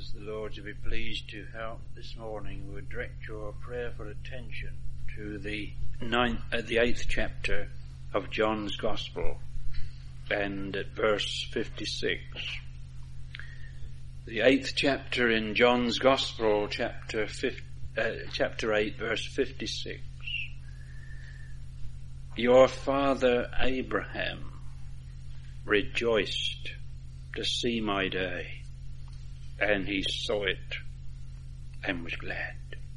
the Lord to be pleased to help this morning, we would direct your prayerful attention to the 8th chapter of John's Gospel, and at verse 56. The 8th chapter in John's Gospel, chapter 8, verse 56. Your father Abraham rejoiced to see my day, and he saw it and was glad.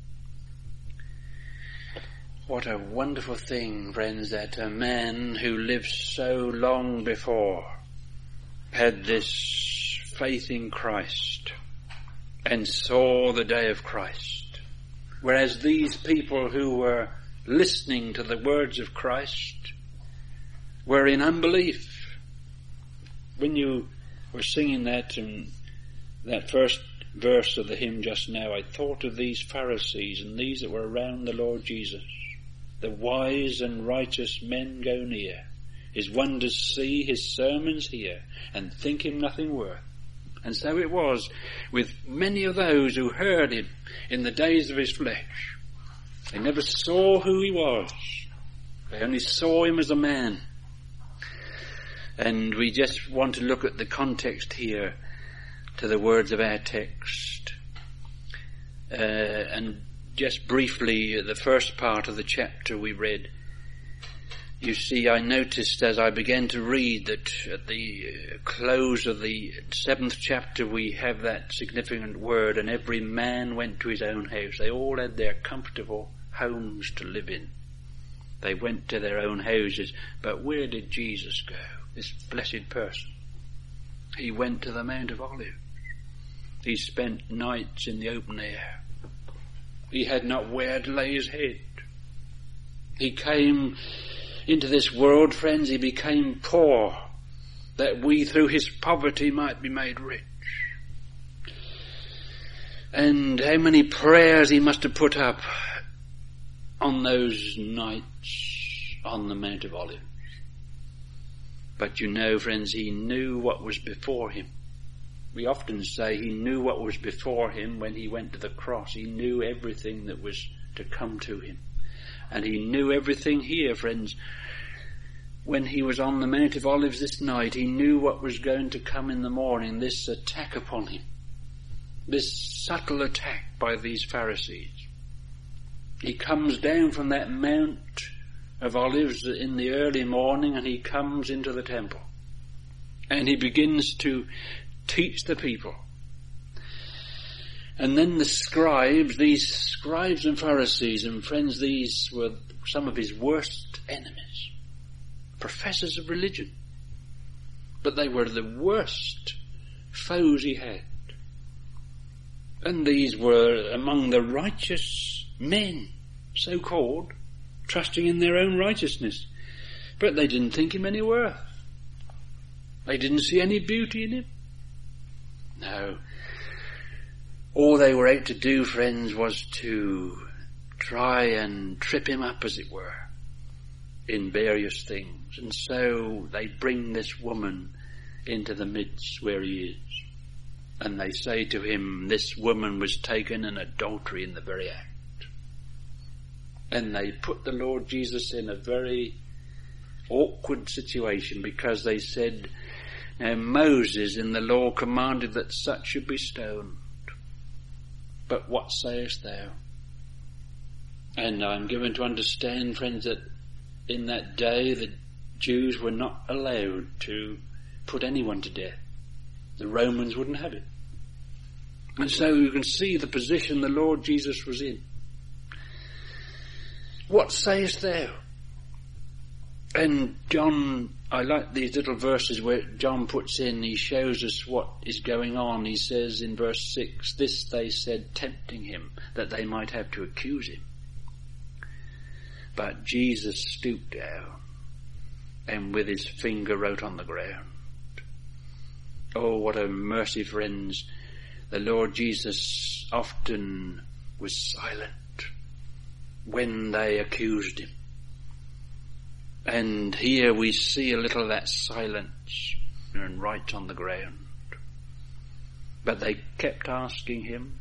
What a wonderful thing, friends, that a man who lived so long before had this faith in Christ and saw the day of Christ. Whereas these people who were listening to the words of Christ were in unbelief. When you were singing that in that first verse of the hymn just now, I thought of these Pharisees and these that were around the Lord Jesus. The wise and righteous men go near, his wonders see, his sermons hear, and think him nothing worth. And so it was with many of those who heard him in the days of his flesh. They never saw who he was. They only saw him as a man. And we just want to look at the context here to the words of our text. And just briefly, the first part of the chapter we read, you see, I noticed as I began to read that at the close of the 7th chapter we have that significant word, and every man went to his own house. They all had their comfortable homes to live in. They went to their own houses. But where did Jesus go, this blessed person? He went to the Mount of Olives. He spent nights in the open air. He had not where to lay his head. He came into this world, friends, he became poor, that we through his poverty might be made rich. And how many prayers he must have put up on those nights on the Mount of Olives. But you know, friends, he knew what was before him. We often say he knew what was before him when he went to the cross. He knew everything that was to come to him. And he knew everything here, friends. When he was on the Mount of Olives this night, he knew what was going to come in the morning, this attack upon him. This subtle attack by these Pharisees. He comes down from that Mount of Olives in the early morning, and he comes into the temple. And he begins to teach the people. And then the scribes, these scribes and Pharisees, and friends, these were some of his worst enemies, professors of religion. But they were the worst foes he had. And these were among the righteous men, so called, trusting in their own righteousness. But they didn't think him any worth. They didn't see any beauty in him. No. All they were out to do, friends, was to try and trip him up, as it were, in various things. And so they bring this woman into the midst where he is. And they say to him, this woman was taken in adultery in the very act. And they put the Lord Jesus in a very awkward situation, because they said, now Moses in the law commanded that such should be stoned. But what sayest thou? And I'm given to understand, friends, that in that day the Jews were not allowed to put anyone to death. The Romans wouldn't have it. And so you can see the position the Lord Jesus was in. What sayest thou? And John, I like these little verses where John puts in, he shows us what is going on. He says in verse 6, this they said, tempting him, that they might have to accuse him. But Jesus stooped down and with his finger wrote on the ground. Oh, what a mercy, friends. The Lord Jesus often was silent when they accused him. And here we see a little of that silence and writes on the ground. But they kept asking him,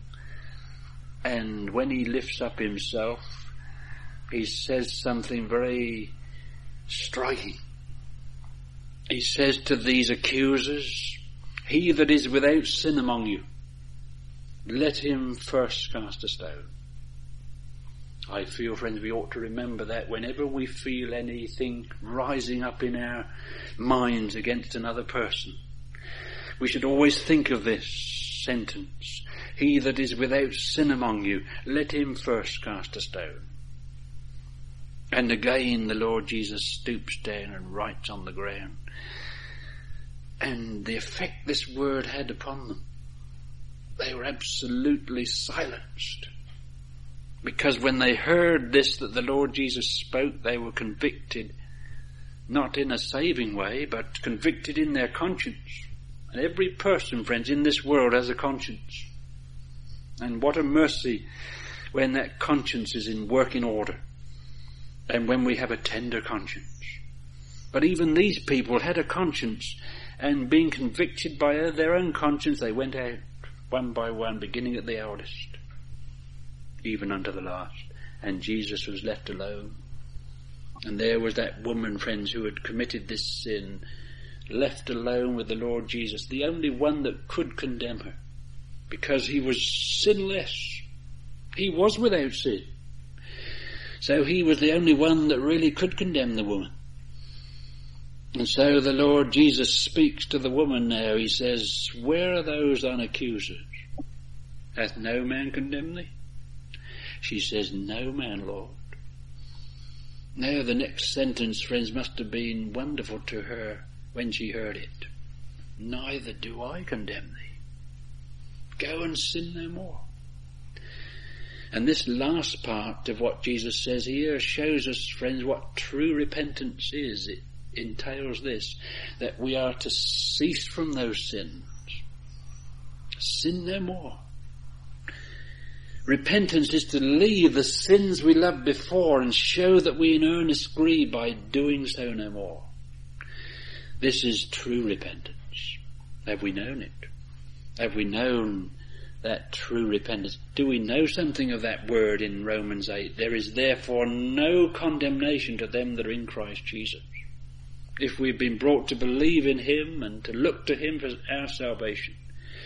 and when he lifts up himself, he says something very striking. He says to these accusers, "He that is without sin among you, let him first cast a stone." I feel, friends, we ought to remember that whenever we feel anything rising up in our minds against another person, we should always think of this sentence: "He that is without sin among you, let him first cast a stone." And again the Lord Jesus stoops down and writes on the ground. And the effect this word had upon them, they were absolutely silenced. Because when they heard this, that the Lord Jesus spoke, they were convicted, not in a saving way, but convicted in their conscience. And every person, friends, in this world has a conscience. And what a mercy when that conscience is in working order, and when we have a tender conscience. But even these people had a conscience, and being convicted by their own conscience, they went out one by one, beginning at the eldest, even unto the last. And Jesus was left alone. And there was that woman, friends, who had committed this sin, left alone with the Lord Jesus, the only one that could condemn her, because he was sinless. He was without sin. So he was the only one that really could condemn the woman. And so the Lord Jesus speaks to the woman now. He says, "Where are those thine accusers? Hath no man condemned thee?" She says, "No man, Lord." Now the next sentence, friends, must have been wonderful to her when she heard it. "Neither do I condemn thee. Go and sin no more." And this last part of what Jesus says here shows us, friends, what true repentance is. It entails this, that we are to cease from those sins. Sin no more. Repentance is to leave the sins we loved before and show that we in earnest agree by doing so no more. This is true repentance. Have we known it? Have we known that true repentance? Do we know something of that word in Romans 8? "There is therefore no condemnation to them that are in Christ Jesus." If we've been brought to believe in him and to look to him for our salvation,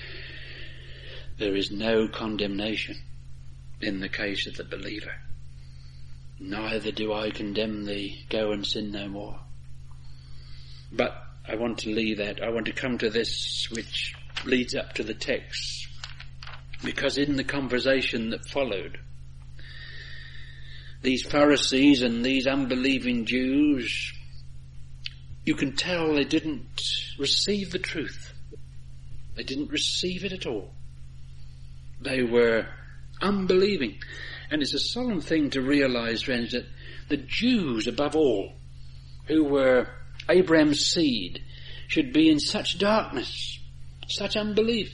there is no condemnation in the case of the believer. "Neither do I condemn thee, go and sin no more." But I want to leave that. I want to come to this which leads up to the text. Because in the conversation that followed, these Pharisees and these unbelieving Jews, you can tell they didn't receive the truth. They didn't receive it at all. They were unbelieving. And it's a solemn thing to realize, friends, that the Jews above all, who were Abraham's seed, should be in such darkness, such unbelief.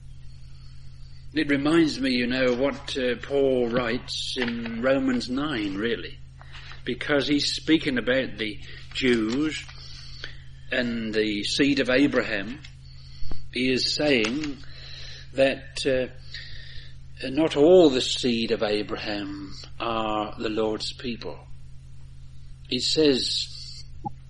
It reminds me, of what Paul writes in Romans 9, really. Because he's speaking about the Jews and the seed of Abraham. He is saying that not all the seed of Abraham are the Lord's people. He says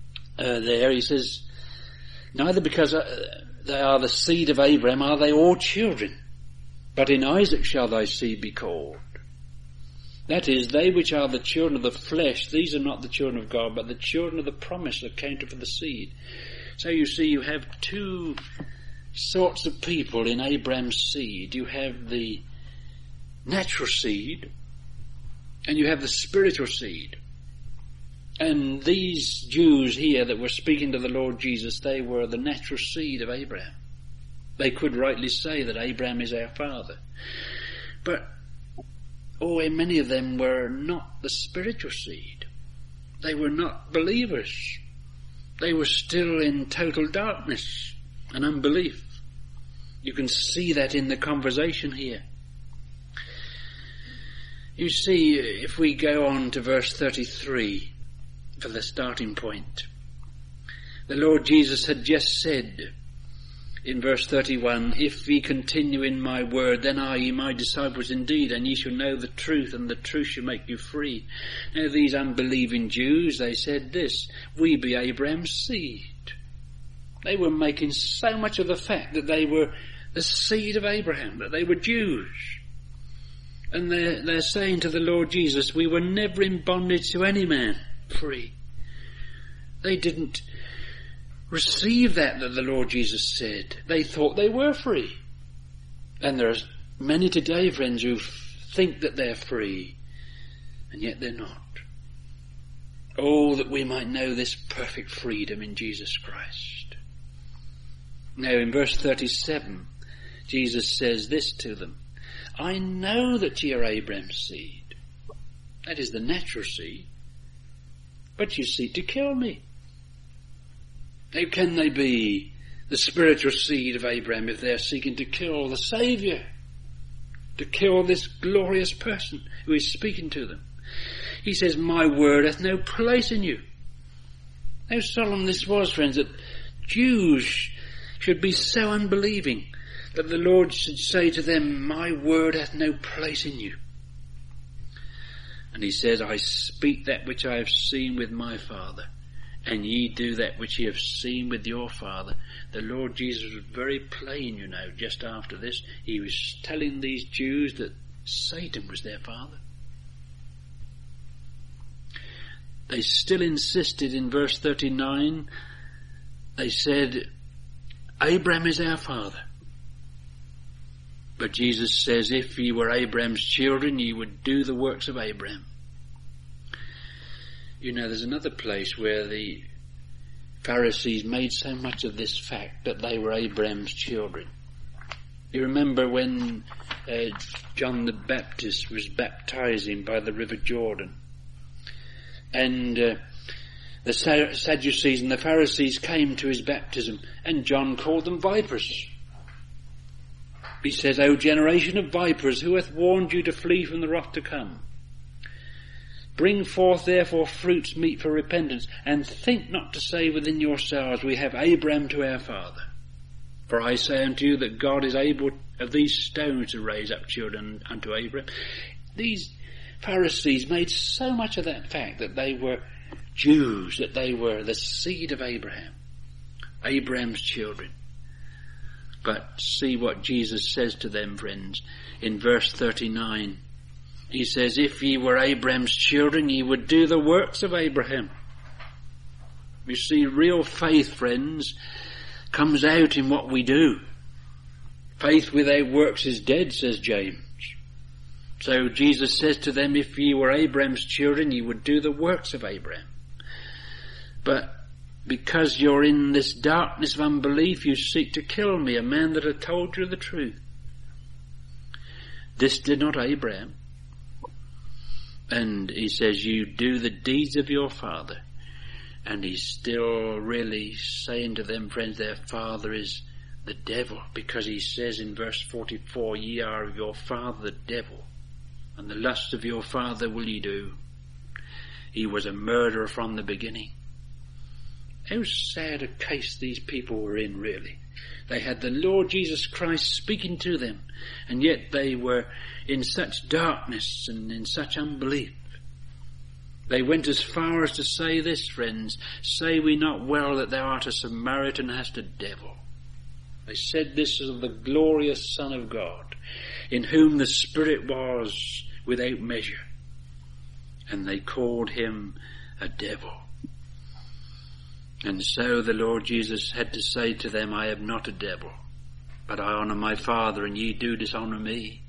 neither because they are the seed of Abraham are they all children, but in Isaac shall thy seed be called. That is, they which are the children of the flesh, these are not the children of God, but the children of the promise accounted for the seed. So you see, you have two sorts of people in Abraham's seed. You have the natural seed, and you have the spiritual seed. And these Jews here that were speaking to the Lord Jesus, they were the natural seed of Abraham. They could rightly say that Abraham is our father. But, many of them were not the spiritual seed. They were not believers. They were still in total darkness and unbelief. You can see that in the conversation here. You see, if we go on to verse 33 for the starting point, the Lord Jesus had just said, in verse 31, if ye continue in my word, then are ye my disciples indeed, and ye shall know the truth, and the truth shall make you free. Now these unbelieving Jews, they said this, we be Abraham's seed. They were making so much of the fact that they were the seed of Abraham, that they were Jews. And they're saying to the Lord Jesus, we were never in bondage to any man, free. They didn't receive that the Lord Jesus said. They thought they were free. And there's many today, friends, who think that they're free, and yet they're not. Oh, that we might know this perfect freedom in Jesus Christ. Now in verse 37, Jesus says this to them, I know that ye are Abraham's seed. That is the natural seed. But you seek to kill me. How can they be the spiritual seed of Abraham if they're seeking to kill the Saviour? To kill this glorious person who is speaking to them. He says, my word hath no place in you. How solemn this was, friends, that Jews should be so unbelieving that the Lord should say to them, my word hath no place in you. And he says, I speak that which I have seen with my Father, and ye do that which ye have seen with your father. The Lord Jesus was very plain, you know, just after this. He was telling these Jews that Satan was their father. They still insisted in verse 39, they said, Abraham is our father. But Jesus says, if ye were Abraham's children, ye would do the works of Abraham. You know, there's another place where the Pharisees made so much of this fact that they were Abraham's children. You remember when John the Baptist was baptizing by the River Jordan, and the Sadducees and the Pharisees came to his baptism, and John called them vipers. He says, O generation of vipers, who hath warned you to flee from the wrath to come? Bring forth therefore fruits meet for repentance, and think not to say within yourselves, we have Abraham to our father. For I say unto you that God is able of these stones to raise up children unto Abraham. These Pharisees made so much of that fact that they were Jews, that they were the seed of Abraham, Abraham's children. But see what Jesus says to them, friends, in verse 39. He says, if ye were Abraham's children, ye would do the works of Abraham. You see, real faith, friends, comes out in what we do. Faith without works is dead, says James. So Jesus says to them, if ye were Abraham's children, ye would do the works of Abraham. But because you're in this darkness of unbelief, you seek to kill me, a man that had told you the truth. This did not Abraham. And he says, you do the deeds of your father. And he's still really saying to them, friends, their father is the devil. Because he says in verse 44, ye are of your father the devil, and the lusts of your father will ye do. He was a murderer from the beginning. How sad a case these people were in, really. They had the Lord Jesus Christ speaking to them, and yet they were in such darkness and in such unbelief. They went as far as to say this, friends, say we not well that thou art a Samaritan and hast a devil. They said this of the glorious Son of God, in whom the Spirit was without measure, and they called him a devil. And so the Lord Jesus had to say to them, I am not a devil, but I honour my Father, and ye do dishonour me.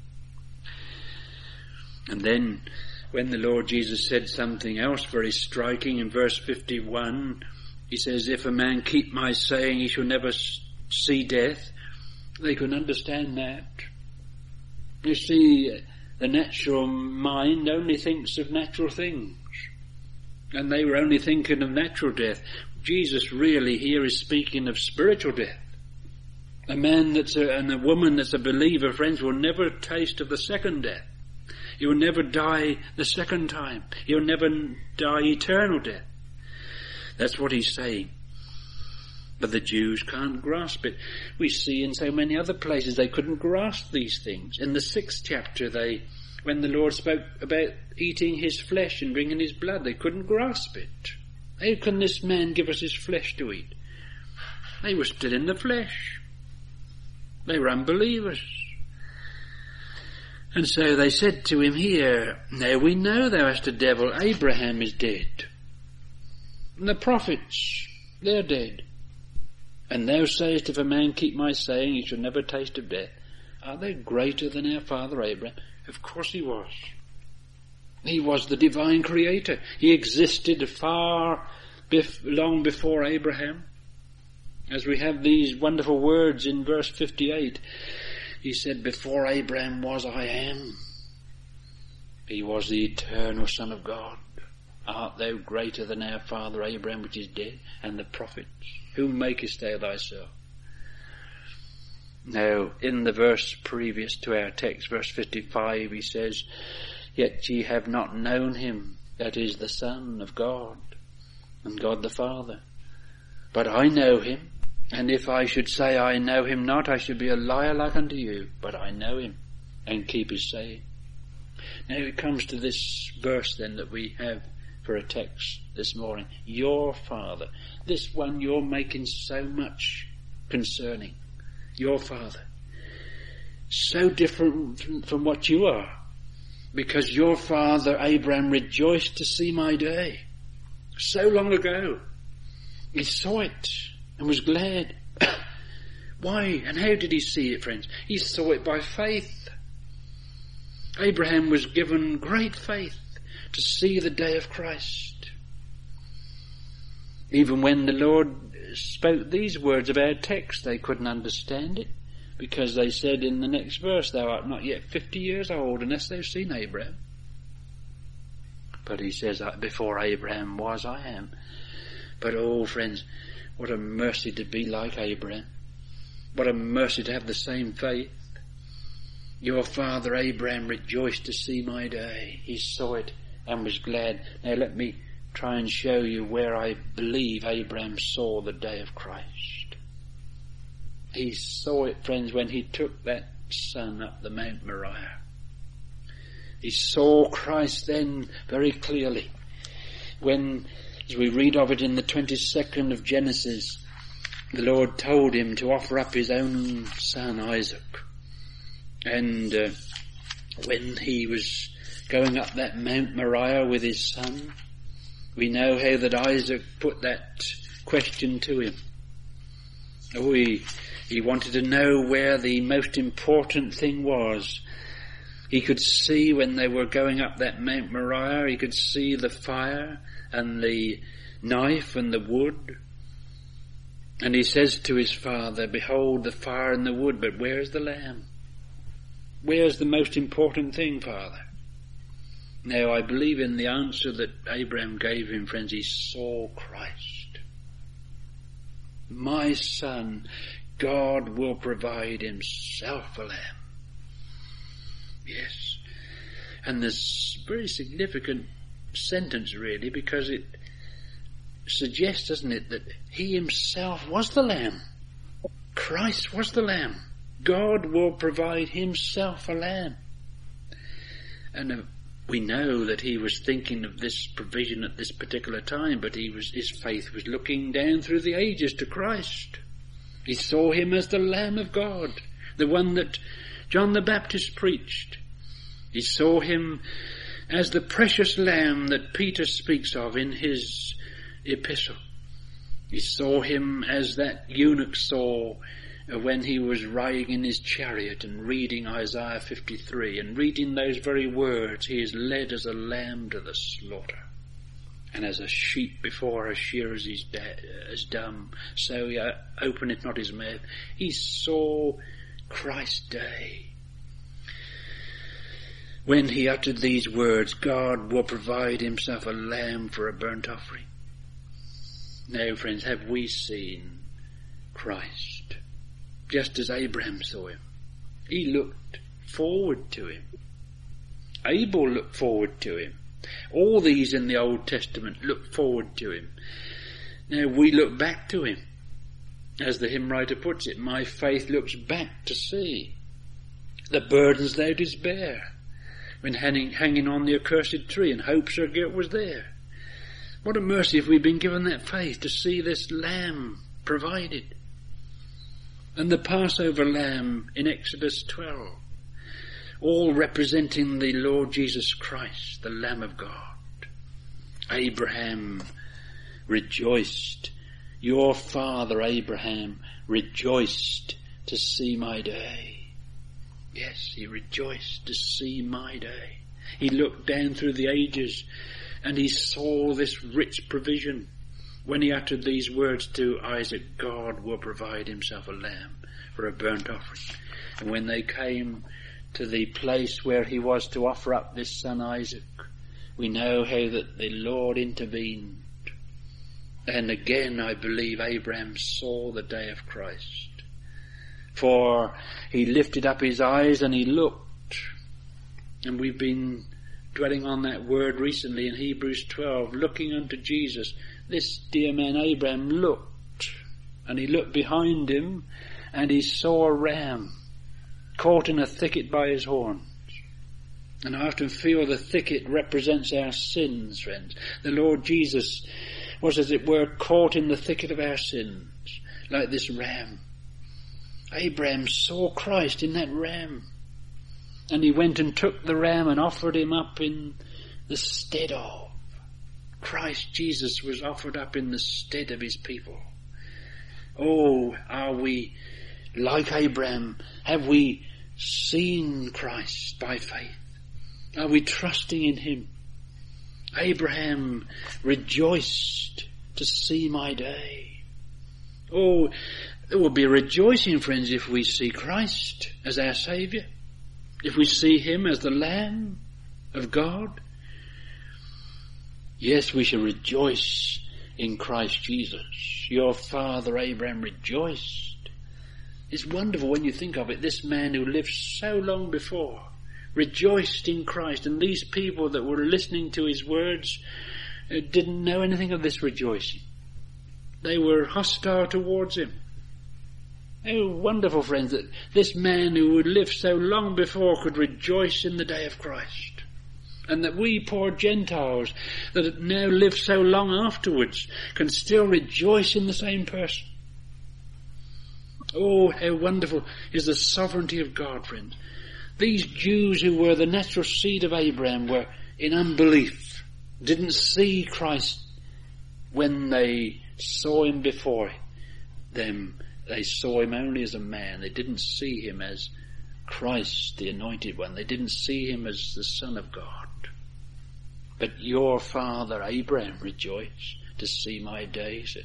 And then when the Lord Jesus said something else very striking in verse 51, he says, if a man keep my saying, he shall never see death. They couldn't understand that. You see, the natural mind only thinks of natural things, and they were only thinking of natural death. Jesus really here is speaking of spiritual death. A man and a woman that's a believer, friends, will never taste of the second death. He will never die the second time. He will never die eternal death. That's what he's saying. But the Jews can't grasp it. We see in so many other places they couldn't grasp these things. In the 6th chapter, when the Lord spoke about eating his flesh and drinking his blood, they couldn't grasp it. How can this man give us his flesh to eat? They were still in the flesh. They were unbelievers. And so they said to him here, now we know thou hast a devil. Abraham is dead. And the prophets, they're dead. And thou sayest, if a man keep my saying, he shall never taste of death. Are they greater than our father Abraham? Of course he was. He was the divine creator. He existed long before Abraham. As we have these wonderful words in verse 58, he said, before Abraham was, I am. He was the eternal Son of God. Art thou greater than our father Abraham, which is dead, and the prophets? Whom makest thou thyself? Now, in the verse previous to our text, verse 55, he says, yet ye have not known him, that is the Son of God, and God the Father. But I know him, and if I should say I know him not, I should be a liar like unto you. But I know him, and keep his saying. Now it comes to this verse then that we have for a text this morning. Your Father, this one you're making so much concerning. Your Father. So different from what you are. Because your father Abraham rejoiced to see my day. So long ago. He saw it and was glad. Why and how did he see it, friends? He saw it by faith. Abraham was given great faith to see the day of Christ. Even when the Lord spoke these words of our text, they couldn't understand it, because they said in the next verse, thou art not yet 50 years old unless thou seen Abraham. But he says, before Abraham was, I am. But oh friends, what a mercy to be like Abraham. What a mercy to have the same faith. Your father Abraham rejoiced to see my day. He saw it and was glad. Now let me try and show you where I believe Abraham saw the day of Christ. He saw it, friends, when he took that son up the Mount Moriah. He saw Christ then very clearly. When, as we read of it in the 22nd of Genesis, the Lord told him to offer up his own son Isaac. And when he was going up that Mount Moriah with his son, we know how that Isaac put that question to him. Oh, he wanted to know where the most important thing was. He could see when they were going up that Mount Moriah, he could see the fire and the knife and the wood. And he says to his father, behold the fire and the wood, but where's the lamb? Where's the most important thing, Father? Now I believe in the answer that Abraham gave him, friends. He saw Christ. My son, God will provide himself a lamb. Yes. And this very significant sentence really, because it suggests, doesn't it, that he himself was the lamb. Christ was the lamb. God will provide himself a lamb. And we know that he was thinking of this provision at this particular time, but his faith was looking down through the ages to Christ. He saw him as the Lamb of God, the one that John the Baptist preached. He saw him as the precious lamb that Peter speaks of in his epistle. He saw him as that eunuch saw when he was riding in his chariot and reading Isaiah 53 and reading those very words, he is led as a lamb to the slaughter, and as a sheep before her shearers is dumb, so he openeth not his mouth. He saw Christ's day. When he uttered these words, God will provide himself a lamb for a burnt offering. Now, friends, have we seen Christ? Just as Abraham saw him. He looked forward to him. Abel looked forward to him. All these in the Old Testament looked forward to him. Now we look back to him. As the hymn writer puts it, my faith looks back to see the burdens thou didst bear when hanging on the accursed tree, and hope's her guilt was there. What a mercy if we've been given that faith to see this lamb provided. And the Passover lamb in Exodus 12, all representing the Lord Jesus Christ, the Lamb of God. Abraham rejoiced. Your father Abraham rejoiced to see my day. Yes, he rejoiced to see my day. He looked down through the ages and he saw this rich provision. When he uttered these words to Isaac, God will provide himself a lamb for a burnt offering. And when they came to the place where he was to offer up this son Isaac, we know how that the Lord intervened. And again, I believe Abraham saw the day of Christ. For he lifted up his eyes and he looked. And we've been dwelling on that word recently in Hebrews 12, looking unto Jesus. This dear man Abraham looked, and he looked behind him, and he saw a ram caught in a thicket by his horns. And I often feel the thicket represents our sins, friends. The Lord Jesus was, as it were, caught in the thicket of our sins, like this ram. Abraham saw Christ in that ram, and he went and took the ram and offered him up in the stead of. Christ Jesus was offered up in the stead of his people. Oh, are we like Abraham? Have we seen Christ by faith? Are we trusting in him? Abraham rejoiced to see my day. Oh, there will be rejoicing, friends, if we see Christ as our Saviour, if we see him as the Lamb of God. Yes, we shall rejoice in Christ Jesus. Your father Abraham rejoiced. It's wonderful when you think of it. This man who lived so long before rejoiced in Christ, and these people that were listening to his words didn't know anything of this rejoicing. They were hostile towards him. Oh, wonderful, friends, that this man who had lived so long before could rejoice in the day of Christ. And that we poor Gentiles that now live so long afterwards can still rejoice in the same person. Oh, how wonderful is the sovereignty of God, friends. These Jews who were the natural seed of Abraham were in unbelief, didn't see Christ when they saw him before them. They saw him only as a man. They didn't see him as Christ, the Anointed One. They didn't see him as the Son of God. But your father Abraham rejoiced to see my day, says.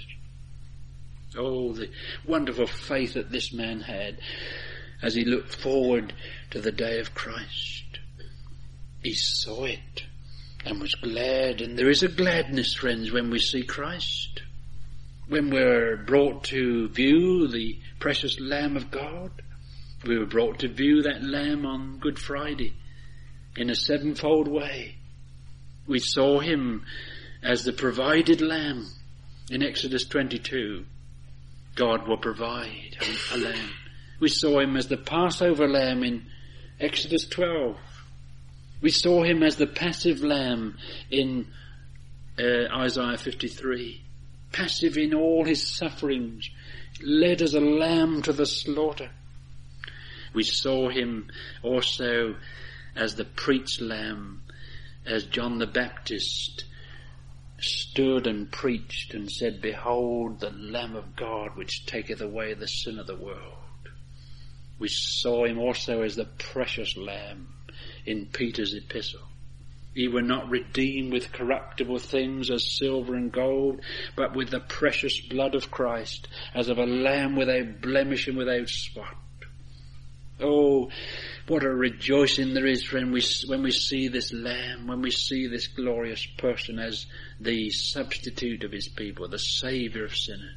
Oh, the wonderful faith that this man had as he looked forward to the day of Christ. He saw it and was glad. And there is a gladness, friends, when we see Christ. When we're brought to view the precious Lamb of God. We were brought to view that Lamb on Good Friday in a sevenfold way. We saw him as the provided Lamb in Exodus 22. God will provide a lamb. We saw him as the Passover lamb in Exodus 12. We saw him as the passive lamb in Isaiah 53. Passive in all his sufferings, led as a lamb to the slaughter. We saw him also as the preached lamb, as John the Baptist stood and preached and said, Behold the Lamb of God which taketh away the sin of the world. We saw him also as the precious Lamb in Peter's epistle. Ye were not redeemed with corruptible things as silver and gold, but with the precious blood of Christ, as of a lamb without blemish and without spot. Oh, what a rejoicing there is, friend, when we see this Lamb, when we see this glorious person as the substitute of his people, the Saviour of sinners.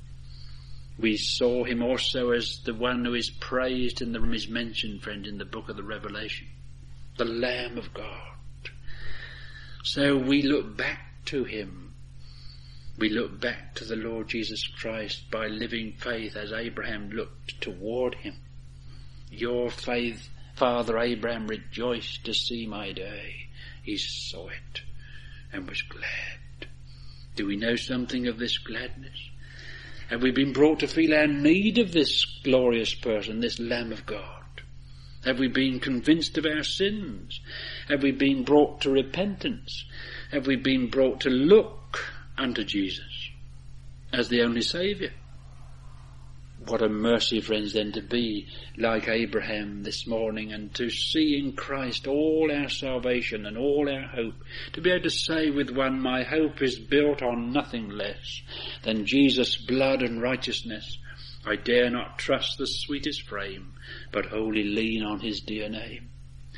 We saw him also as the one who is praised and is mentioned, friend, in the book of the Revelation, the Lamb of God. So we look back to him We look back to the Lord Jesus Christ by living faith as Abraham looked toward him. Your faith, father Abraham rejoiced to see my day. He saw it and was glad. Do we know something of this gladness? Have we been brought to feel our need of this glorious person, this Lamb of God? Have we been convinced of our sins? Have we been brought to repentance? Have we been brought to look unto Jesus as the only Saviour? What a mercy, friends, then to be like Abraham this morning and to see in Christ all our salvation and all our hope. To be able to say with one, my hope is built on nothing less than Jesus' blood and righteousness. I dare not trust the sweetest frame, but wholly lean on his dear name.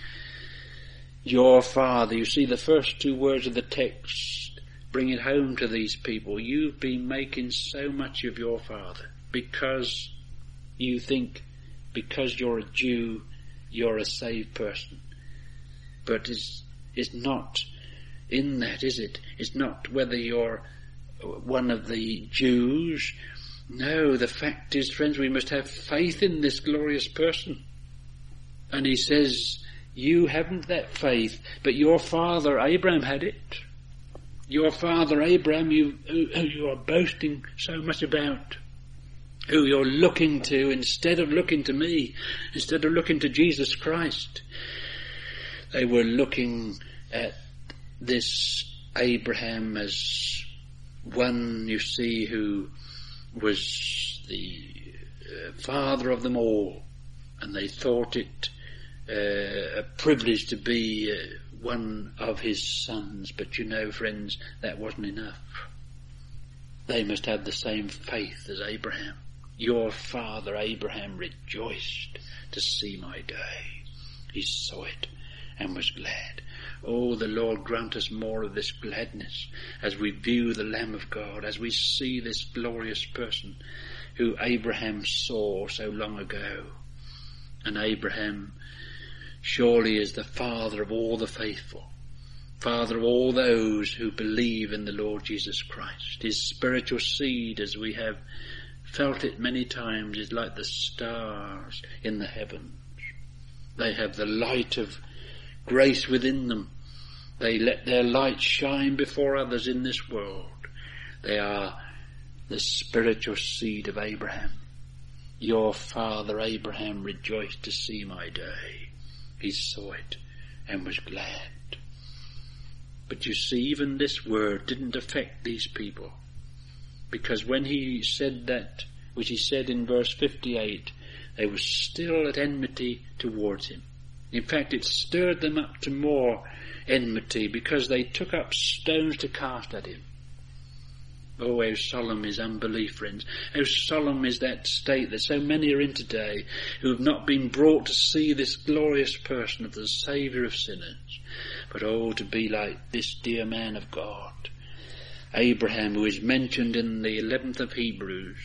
Your Father, you see the first two words of the text bring it home to these people. You've been making so much of your Father because you think because you're a Jew, you're a saved person. But it's not in that, is it? It's not whether you're one of the Jews. No, the fact is, friends, we must have faith in this glorious person. And he says, you haven't that faith, but your father Abraham had it. Your father Abraham, who you are boasting so much about, who you're looking to instead of looking to me, instead of looking to Jesus Christ. They were looking at this Abraham as one, you see, who was the father of them all, and they thought it a privilege to be one of his sons. But you know, friends, that wasn't enough. They must have the same faith as Abraham. Your father Abraham rejoiced to see my day. He saw it and was glad. Oh, the Lord grant us more of this gladness as we view the Lamb of God, as we see this glorious person who Abraham saw so long ago. And Abraham surely is the father of all the faithful, father of all those who believe in the Lord Jesus Christ. His spiritual seed, as we have felt it many times, is like the stars in the heavens. They have the light of grace within them. They let their light shine before others in this world. They are the spiritual seed of Abraham. Your father Abraham rejoiced to see my day. He saw it and was glad. But you see, even this word didn't affect these people, because when he said that, which he said in verse 58, they were still at enmity towards him. In fact, it stirred them up to more enmity, because they took up stones to cast at him. Oh, how solemn is unbelief, friends. How solemn is that state that so many are in today, who have not been brought to see this glorious person of the Saviour of sinners. But oh, to be like this dear man of God, Abraham, who is mentioned in the 11th of Hebrews,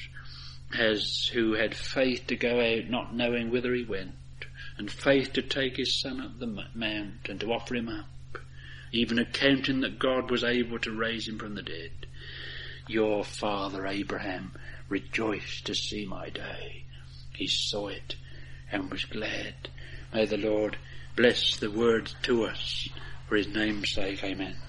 who had faith to go out not knowing whither he went, and faith to take his son up the mount and to offer him up, even accounting that God was able to raise him from the dead. Your father Abraham rejoiced to see my day. He saw it and was glad. May the Lord bless the word to us for his name's sake. Amen.